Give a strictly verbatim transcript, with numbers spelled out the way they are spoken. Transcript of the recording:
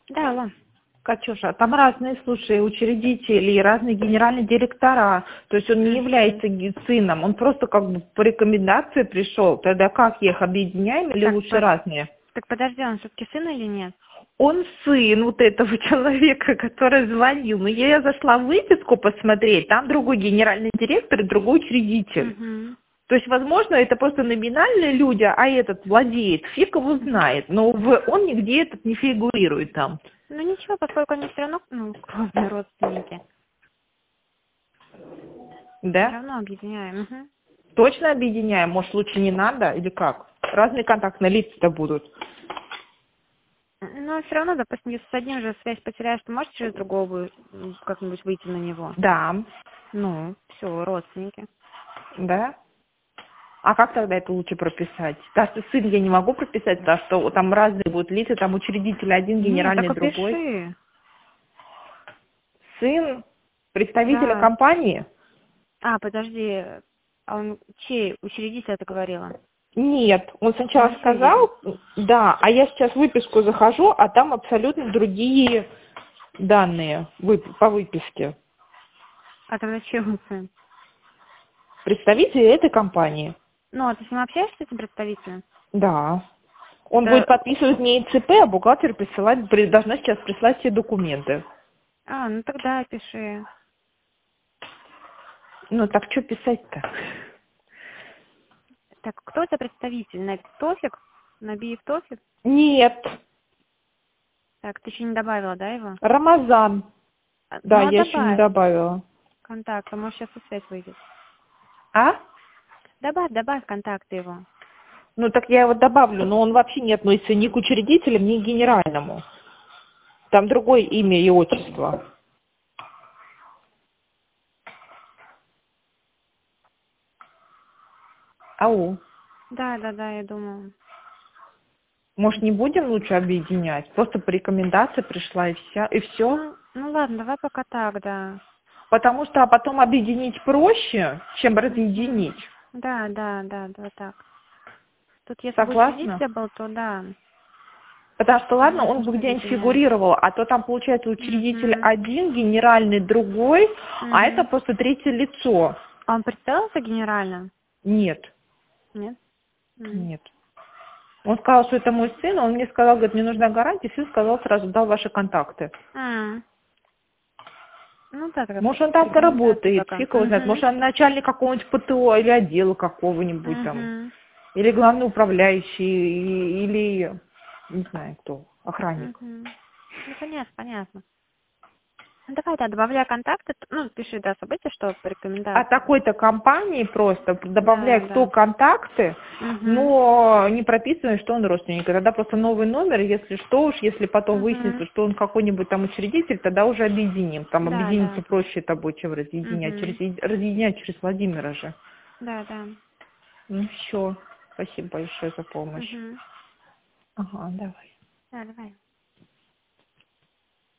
Да, алло. Катюша, там разные, слушай, учредители, разные генеральные директора. То есть он не является ги- сыном, он просто как бы по рекомендации пришел. Тогда как их объединяем или Так, лучше по- разные? так подожди, он все-таки сын или нет? Он сын вот этого человека, который звонил. Но я зашла в выписку посмотреть, там другой генеральный директор и другой учредитель. Угу. То есть, возможно, это просто номинальные люди, а этот владеет, фиг его знает. Но в- он нигде этот не фигурирует там. Ну ничего, поскольку они все равно, ну, кровные родственники. Все Да? равно объединяем. Угу. Точно объединяем? Может, лучше не надо или как? Разные контактные лица-то будут. Но все равно, допустим, если с одним же связь потеряешь, то можешь через другого м, как-нибудь выйти на него. Да. Ну, все, родственники. Да? А как тогда это лучше прописать? Потому что сын я не могу прописать, потому что там разные будут лица, там учредитель один, Нет, так генеральный и другой. пиши. Сын представителя Да. компании? А, подожди, а он чей учредитель это говорила? Нет, он Он сначала учредитель. сказал, да, а я сейчас в выписку захожу, а там абсолютно другие данные вып- по выписке. А тогда чей он сын? Представители этой компании. Ну, а ты с ним общаешься, с этим представителем? Да. Он будет Это... подписывать не ИЦП, а бухгалтер присылать, при- должна сейчас прислать все документы. А, ну тогда пиши. Ну так что писать-то? Так, кто у тебя представитель? На Тофик? Набиев Тофик? Нет, Так, ты еще не добавила, да, его? Рамазан. А, Да, ну, а я еще не добавь добавила. контакт, а может сейчас и связь выйдет. А? Добавь, добавь контакты его. Ну так я его добавлю, но он вообще не относится ни к учредителям, ни к генеральному. Там другое имя и отчество. Ау. Да, да, да, я думаю. Может, не будем лучше объединять? Просто по рекомендации пришла и все, и все. Ну, ну ладно, давай пока так, да. Потому что а потом объединить проще, чем Мгм. разъединить. Да, да, да, да, так. Тут если бы Согласна? учредитель был, то да. Потому что, ладно, Можно, он бы конечно, где-нибудь объединять. фигурировал, а то там, получается, учредитель Угу. один, генеральный другой, а это Угу. просто третье лицо. А он представился генерально? Нет, Нет? М. нет. Он сказал, что это мой сын, он мне сказал, говорит, мне нужна гарантия, сын сказал сразу, дал ваши контакты. А, ну да, тогда Может, просто он там рекомендации поработает, пока. фиг его знает. Может, он начальник какого-нибудь ПТО или отдела какого-нибудь там. Угу. Или главный управляющий, и- или, не знаю кто, охранник. Угу. Ну, понятно, понятно. Ну, давай, да, добавляй контакты, т- ну, пиши, да, события, что по От рекомендации. такой-то компании просто Да, добавляй кто да. контакты, Угу. но не прописывай, что он родственник. Тогда просто новый номер, если что уж, если потом выяснится, Угу. что он какой-нибудь там учредитель, тогда уже объединим. Там Да, объединиться да. проще тобой, чем разъединять. Угу. Через, разъединять через Владимира же. Да, да. Ну все, спасибо большое за помощь. Угу. Ага, давай. Да, давай.